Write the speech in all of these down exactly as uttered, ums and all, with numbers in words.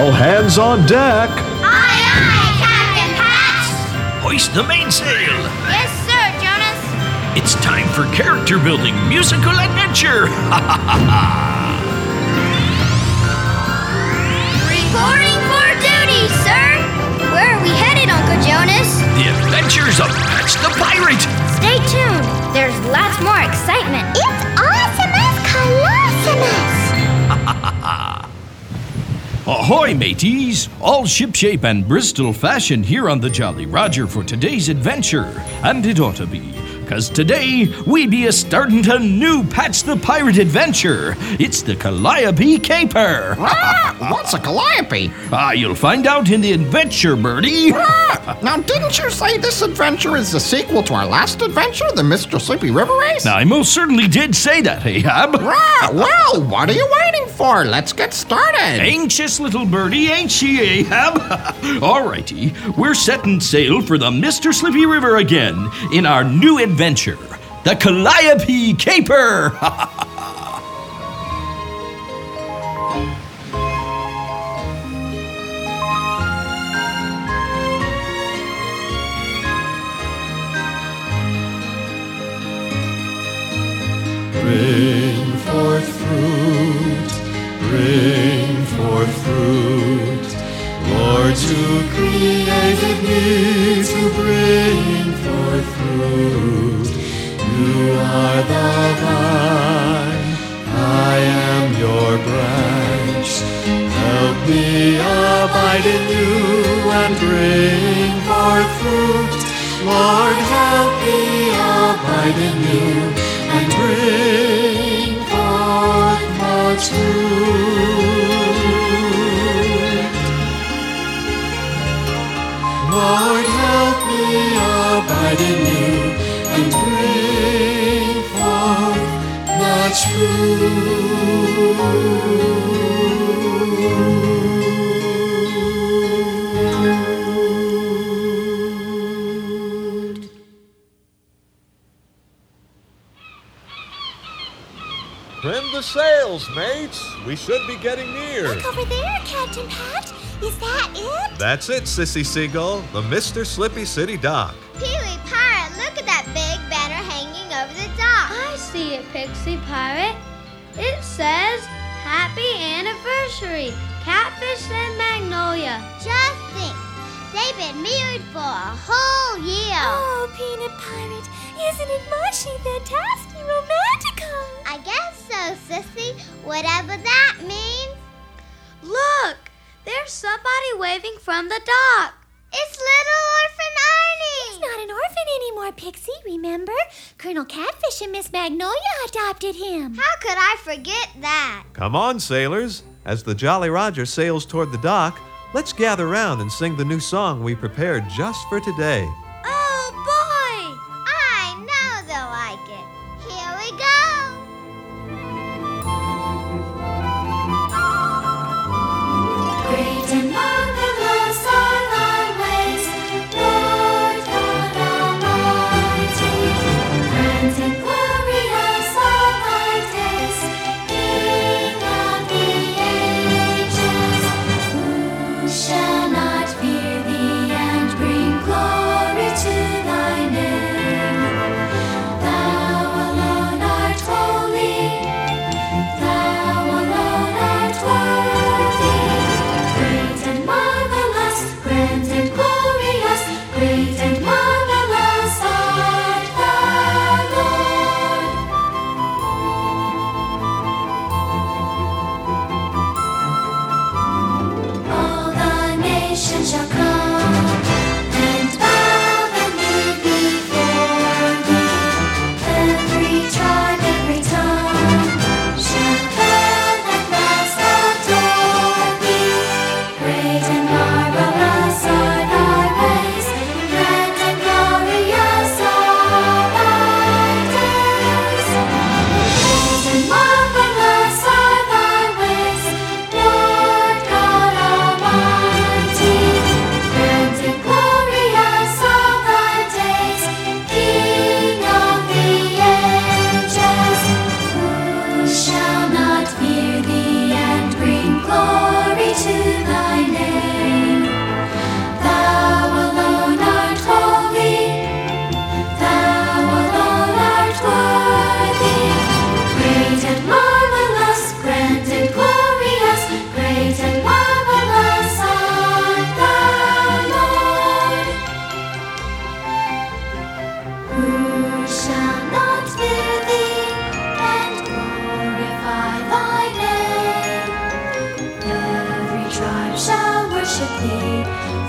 All hands on deck. Aye, aye, Captain Patch. Hoist the mainsail. Yes, sir, Jonas. It's time for character building musical adventure. Ha ha ha ha. Reporting for duty, sir. Where are we headed, Uncle Jonas? The adventures of Patch the Pirate. Stay tuned. There's lots more excitement. It's awesomeness colossimus. Ahoy, mateys! All shipshape and Bristol fashion here on the Jolly Roger for today's adventure. And it ought to be, 'cause today we be a-starting a new Patch the Pirate adventure. It's the Calliope Caper. Ah, what's a calliope? Ah, you'll find out in the adventure, Birdie. Ah, now, didn't you say this adventure is the sequel to our last adventure, the Mister Sleepy River Race? I most certainly did say that, Ahab. Ah, well, what are you waiting for? Let's get started. Anxious little birdie, ain't she, Ahab? Alrighty, we're setting sail for the Mister Sleepy River again in our new adventure, the Calliope Caper. Bring forth fruit, bring forth fruit. Lord, you created me to bring forth fruit. You are the vine, I am your branch. Help me abide in you and bring forth fruit. Lord, help me abide in you and bring forth much fruit. Lord, help me abide in you and bring forth much fruit. Trim the sails, mates. We should be getting near. Look over there, Captain Patch. Is that it? That's it, Sissy Seagull, the Mister Slippy City Dock. Pee-wee Pirate, look at that big banner hanging over the dock. I see it, Pixie Pirate. It says, Happy Anniversary, Catfish and Magnolia. Just think, they've been married for a whole year. Oh, Peanut Pirate, isn't it mushy, fantastic, romantical? I guess so, Sissy, whatever that means. Look, there's somebody waving from the dock. It's little orphan Arnie. He's not an orphan anymore, Pixie, remember? Colonel Catfish and Miss Magnolia adopted him. How could I forget that? Come on, sailors. As the Jolly Roger sails toward the dock, let's gather round and sing the new song we prepared just for today. Oh, boy! I know they'll like it. Here we go. Great and marvelous are thy ways, Lord God Almighty. Grand and glorious are thy days, King of the ages. Who shall not fear thee and bring glory to thy name? Thou alone art holy, thou alone art worthy. Great and marvelous, grand and glorious, great and marvelous art thou, Lord. All the nations shall come and bow the knee before thee. Every tribe, every tongue shall then at last adore thee. Great and marvelous are thy ways, grand and glorious are thy days. Great and marvelous are thy ways, Lord God Almighty.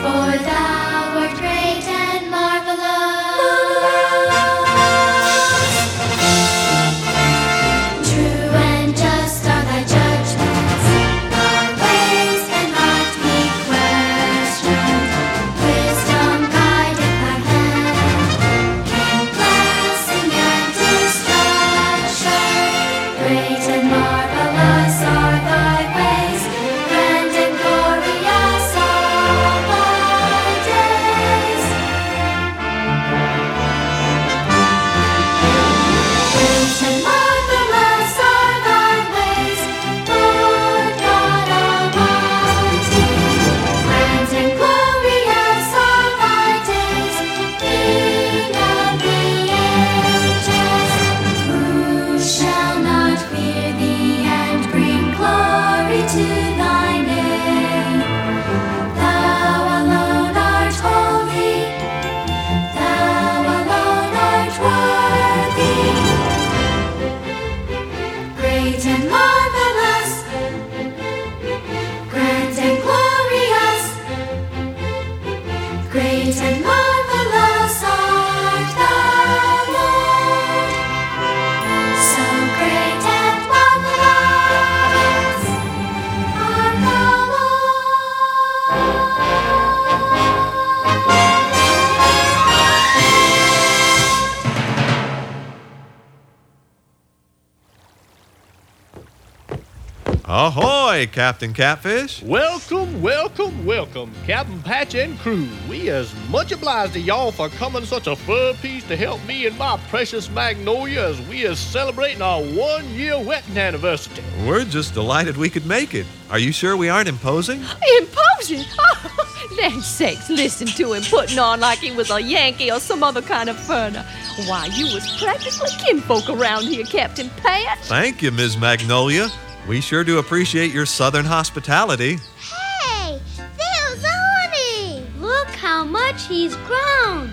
For thou art great and marvelous. True and just are thy judgments. Thy ways cannot be questioned. Wisdom guideth our hand. In blessing and destruction. Great and marvelous are thy ways. Grand and glorious are thy days. Great and marvelous are thy ways, Lord God Almighty. Grand and glorious are thy days, King of the ages. Who shall not fear thee and bring glory to thy name? Thou alone art holy, thou alone art worthy. Great and marvelous, grand and glorious, great and marvelous art thou, Lord. So great and marvelous art thou, Ahoy, Captain Catfish. Welcome, welcome, welcome, Captain Patch and crew. We as much obliged to y'all for coming such a fur piece to help me and my precious Magnolia as we is celebrating our one-year wedding anniversary. We're just delighted we could make it. Are you sure we aren't imposing? Imposing? Oh, land sakes, listen to him putting on like he was a Yankee or some other kind of furner. Why, you was practically kinfolk around here, Captain Patch. Thank you, Miz Magnolia. We sure do appreciate your southern hospitality. Hey, there's Arnie. Look how much he's grown.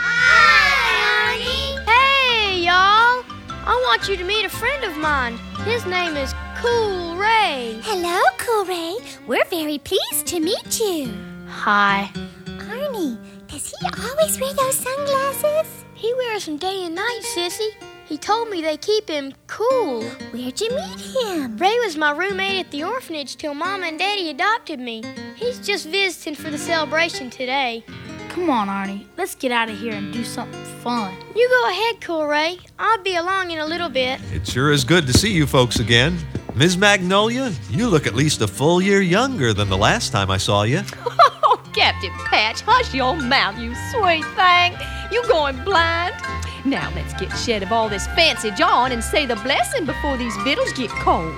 Hi, Arnie. Hey, y'all. I want you to meet a friend of mine. His name is Cool Ray. Hello, Cool Ray. We're very pleased to meet you. Hi. Arnie, does he always wear those sunglasses? He wears them day and night, Sissy. He told me they keep him cool. Where'd you meet him? Ray was my roommate at the orphanage till Mama and Daddy adopted me. He's just visiting for the celebration today. Come on, Arnie. Let's get out of here and do something fun. You go ahead, Cool Ray. I'll be along in a little bit. It sure is good to see you folks again. Miz Magnolia, you look at least a full year younger than the last time I saw you. Oh, Captain Patch, hush your mouth, you sweet thing. You going blind? Now let's get shed of all this fancy jawing and say the blessing before these victuals get cold.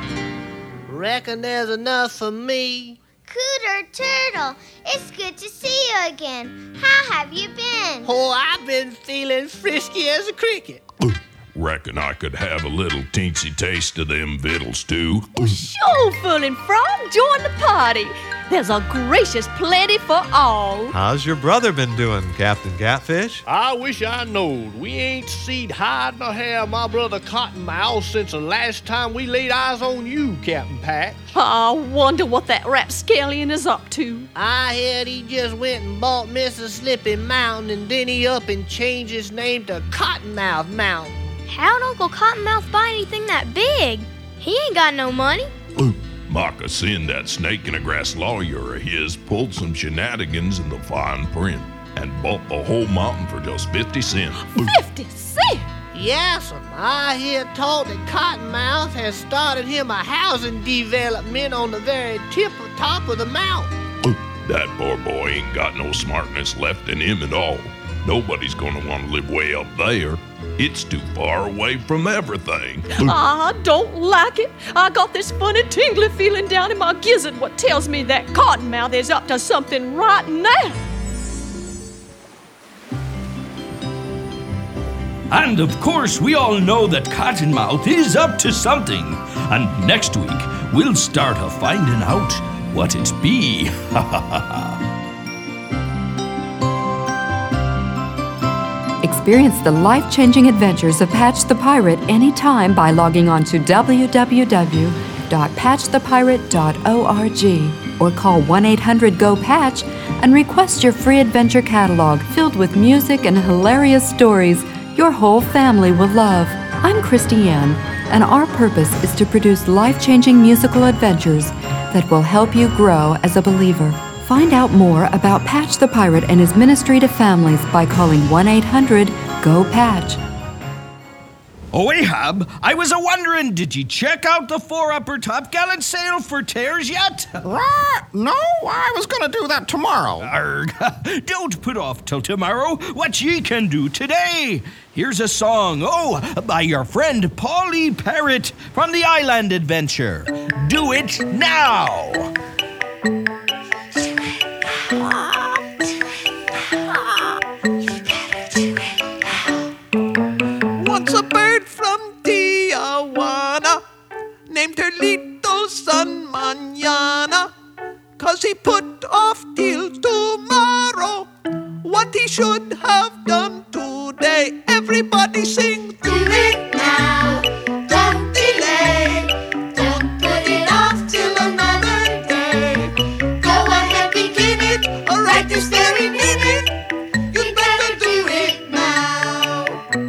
Reckon there's enough for me. Cooter Turtle, it's good to see you again. How have you been? Oh, I've been feeling frisky as a cricket. Reckon I could have a little teensy taste of them victuals too. Sure, fooling frog, join the party. There's a gracious plenty for all. How's your brother been doing, Captain Catfish? I wish I knowed. We ain't seed hide nor hair my brother Cottonmouth since the last time we laid eyes on you, Captain Patch. I wonder what that rapscallion is up to. I heard he just went and bought Mississippi Mountain and then he up and changed his name to Cottonmouth Mountain. How'd Uncle Cottonmouth buy anything that big? He ain't got no money. Moccasin, that snake in a grass lawyer of his, pulled some shenanigans in the fine print and bought the whole mountain for just fifty cents. fifty cents? Yes, I hear told that Cottonmouth has started him a housing development on the very tip of top of the mountain. That poor boy ain't got no smartness left in him at all. Nobody's gonna want to live way up there. It's too far away from everything. I don't like it. I got this funny tingly feeling down in my gizzard what tells me that Cottonmouth is up to something right now. And of course, we all know that Cottonmouth is up to something. And next week, we'll start a finding out what it be. Ha ha ha ha. Experience the life-changing adventures of Patch the Pirate anytime by logging on to w w w dot patch the pirate dot org. or call one eight hundred go patch and request your free adventure catalog filled with music and hilarious stories your whole family will love. I'm Christy Ann, and our purpose is to produce life-changing musical adventures that will help you grow as a believer. Find out more about Patch the Pirate and his ministry to families by calling one eight hundred go patch. Oh, Ahab, I was a-wondering, did you check out the four upper top gallant sale for tears yet? What? No, I was gonna do that tomorrow. Arg, don't put off till tomorrow what ye can do today. Here's a song, oh, by your friend Paulie Parrott from the Island Adventure. Do it now! Once a bird from Tijuana named her little son Mañana, 'cause he put off till tomorrow what he should have done today. Everybody sing, do it now, don't delay, don't put it off till another day. Go ahead, begin it, right this very minute. You'd better do it now.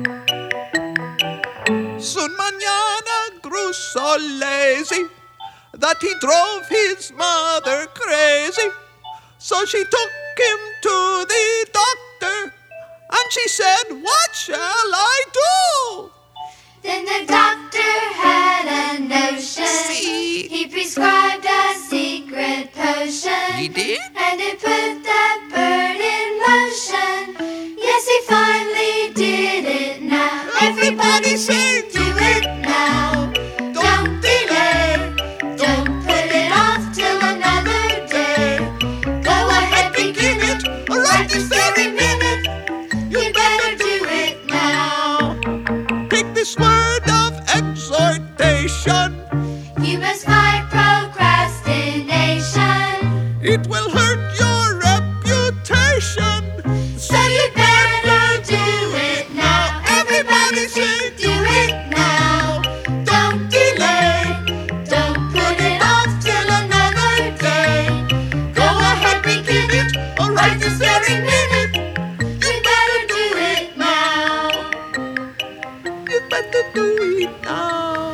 Soon Mañana grew so lazy that he drove his mother crazy. So she took him to the doctor, and she said, what shall I do? Then the doctor had a notion. See? He prescribed a secret potion. He did? And it put that bird in motion. Yes, he finally did it now. Everybody sing, do it now. Don't delay. Don't put it off till another day. Go ahead, begin it, right this very minute. You better do it now. Take this word of exhortation. You must fight procrastination. It will hurt your reputation. So you better do it now. Everybody say, do it now. Don't delay. Don't put it off till another day. Go ahead, begin it, right this very minute. You better do it now. You better do it now.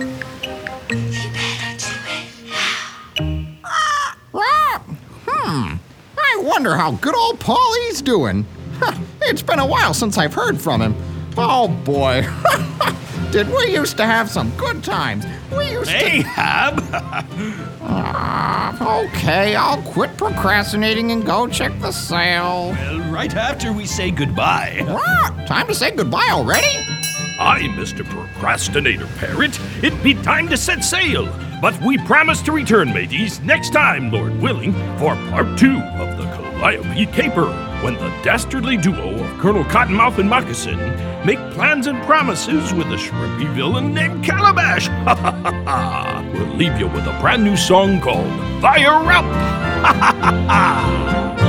You better do it now. Ah, hmm. I wonder how good old Paulie's doing. Huh, it's been a while since I've heard from him. Oh, boy. Did we used to have some good times. We used Ahab! to... Ah, okay, I'll quit procrastinating and go check the sale. Well, right after we say goodbye. What? Time to say goodbye already? Aye, Mister Procrastinator Parrot. It be time to set sail. But we promise to return, mateys, next time, Lord willing, for part two of the Calliope Caper, when the dastardly duo of Colonel Cottonmouth and Moccasin make plans and promises with a shrimpy villain named Calabash. Ha ha ha ha! We'll leave you with a brand new song called Fire Up! Ha ha ha ha!